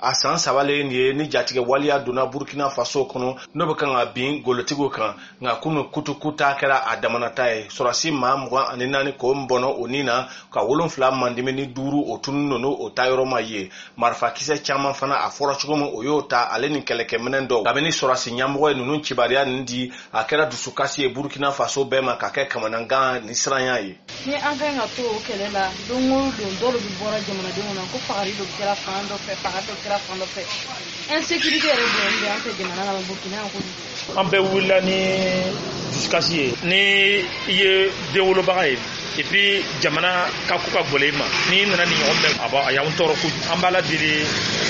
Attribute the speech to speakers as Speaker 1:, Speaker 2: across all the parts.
Speaker 1: a san sabale ni jatige waliya donna Burkina Faso kono no be kan bin golotigo kan nga kunu kutukuta kera adamanata e sorasi ma mwa aninani ko mbono onina ka wolonfla mandimeni duru otunu no o tayoro maye marfa kise chama fana afora chugomo oyota aleni keleke menendo kabeni sorasi nyamwo nunu chibaria ndi akera dusukasi e Burkina Faso bema kake kamananga nisranya yi
Speaker 2: ni anga nga to kelela dongo do bi bora jamana de mona ko fari do kera fando fe fado kera fando fe insécurité re do ante jamana na Burkina ko
Speaker 3: ambe wula ni discussion ni ye développement et puis jamana ka ko ka bolema ni nana ni ombe aba ya untoro ku ambala diri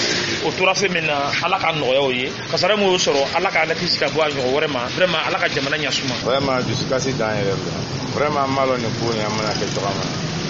Speaker 3: otura femena ala ka no yoye kasara mo soro ala ka la tisika bo anyo vraiment ala ka jamana nyasuma
Speaker 4: vraiment discussion dans elle vraiment malo ne ko ni amana ke tokama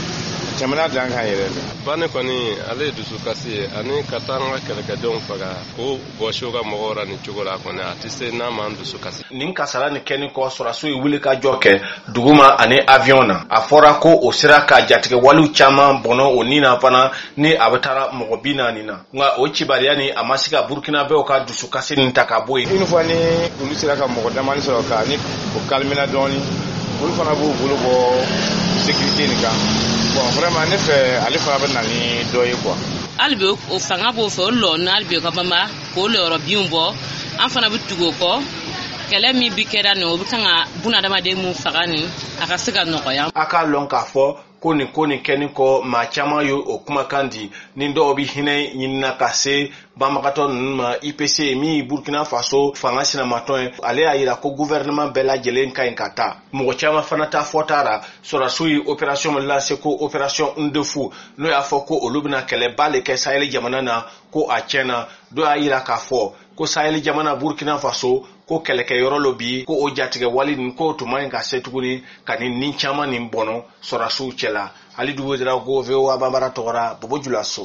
Speaker 4: jamana danga yele
Speaker 5: bane koni ale discussion ani katanga kelka don faga ko bo shoga mogora ni chugola koni atise na man discussion
Speaker 1: nin kasara ni keni ko sora so wuli ka joke duguma ani avion na afora ko osira ka jatike walu chama bono onina pana ni abatara mogobina nina nga ochibariya ni amasika Burkina be o ka discussion ni takaboy
Speaker 4: une fois ni ulusira ka mogodama ni soro ka ni ko kalmina doni ulu fana bu bulu bo sécurité ni ka bon vraiment ne fait aller faire nani doye quoi
Speaker 6: albe o fanga bo fo lo na albe ko bama ko le ro biumbo an fana butugo ko kele mi bikera no butanga buna dama de mu fagani aka siga no ko ya
Speaker 1: aka lonka fo koni keni ko ma chama yo okuma kandi nindo obi hine nyina kase bamakato nma IPC mi Burkina Faso fanga sina maton ale ayira ko gouvernement bela jelen kainkata mo chama fanata fotara sora sui opération la se ko opération ndefu no ya foko olubna kele bale ke Sahel jamana na ko achena do ayira ka fo ko Sahel jamana Burkina Faso ko keleke yoro lobi ko o jatige wali ko to man ka setuguni kanin nin chama nin bono sora su chela ali duwedra go veo abambara tora bobo julaso